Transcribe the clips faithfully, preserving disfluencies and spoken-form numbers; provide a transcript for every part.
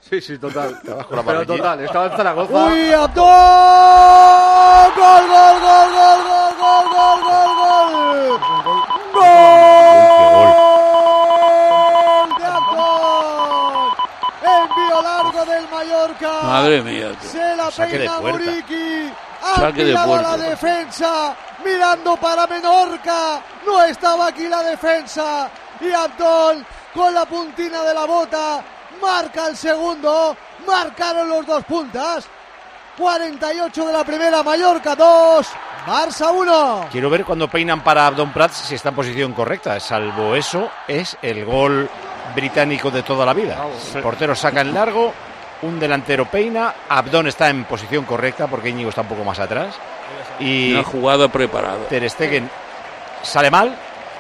Sí, sí, total. Con la Pero total, estaba en Zaragoza. ¡Uy, Abdón! ¡Gol, gol, gol, gol, gol, gol, gol, gol, gol! ¡Gol de Abdón! Envío largo del Mallorca. Madre mía. Tío. Se la Saque de peina puerta. Muriqui. Saque de Ha puerta. la defensa. Mirando para Menorca. No estaba aquí la defensa. Y Abdón con la puntina de la bota. Marca el segundo. Marcaron los dos puntas. cuarenta y ocho de la primera, Mallorca dos, Barça uno. Quiero ver cuando peinan para Abdón Prats si está en posición correcta. Salvo eso, es el gol británico de toda la vida. El portero saca en largo, un delantero peina, Abdón está en posición correcta porque Íñigo está un poco más atrás. Y una jugada preparada. Ter Stegen sale mal,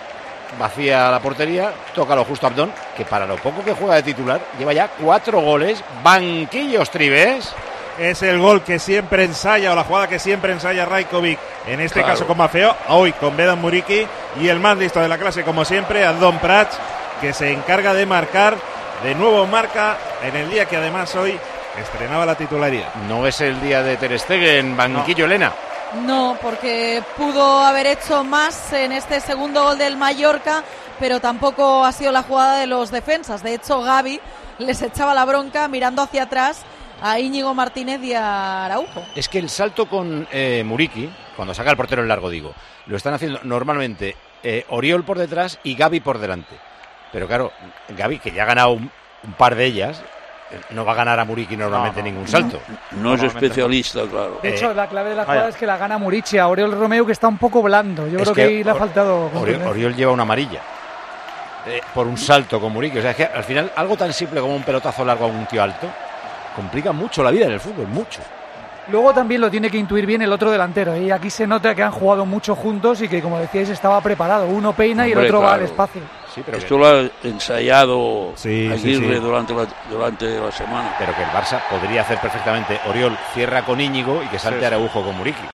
vacía la portería, toca lo justo a Abdón, que para lo poco que juega de titular, lleva ya cuatro goles. Banquillos, Tribes. Es el gol que siempre ensaya, o la jugada que siempre ensaya Rajkovic, en este Claro. caso con Maffeo, hoy con Vedan Muriqui, y el más listo de la clase, como siempre, Abdón Prats, que se encarga de marcar, de nuevo marca, en el día que además hoy estrenaba la titularidad. No es el día de Ter Stegen, banquillo, Elena. No, porque pudo haber hecho más en este segundo gol del Mallorca, pero tampoco ha sido la jugada de los defensas. De hecho, Gavi les echaba la bronca mirando hacia atrás a Íñigo Martínez y a Araujo. Es que el salto con eh, Muriqui, cuando saca el portero en largo, digo, lo están haciendo normalmente eh, Oriol por detrás y Gavi por delante. Pero claro, Gavi, que ya ha ganado un, un par de ellas, eh, no va a ganar a Muriqui normalmente No, no. ningún salto. No es especialista, claro. De hecho, Eh, la clave de la vaya. jugada es que la gana Muriqui a Oriol Romeu, que está un poco blando. Yo Es creo que que ahí le ha Or- faltado Oriol, contundencia. Oriol lleva una amarilla eh, por un salto con Muriqui. O sea, es que al final algo tan simple como un pelotazo largo a un tío alto complica mucho la vida en el fútbol, mucho. Luego también lo tiene que intuir bien el otro delantero. Y aquí se nota que han jugado mucho juntos y que, como decíais, estaba preparado. Uno peina y el Hombre, otro va al claro. espacio. Sí, pero Esto que, lo ha ensayado Sí, sí, Aguirre sí. Durante, la, durante la semana. pero que el Barça podría hacer perfectamente Oriol cierra con Íñigo y que salte Sí, sí. Araujo con Muriqui.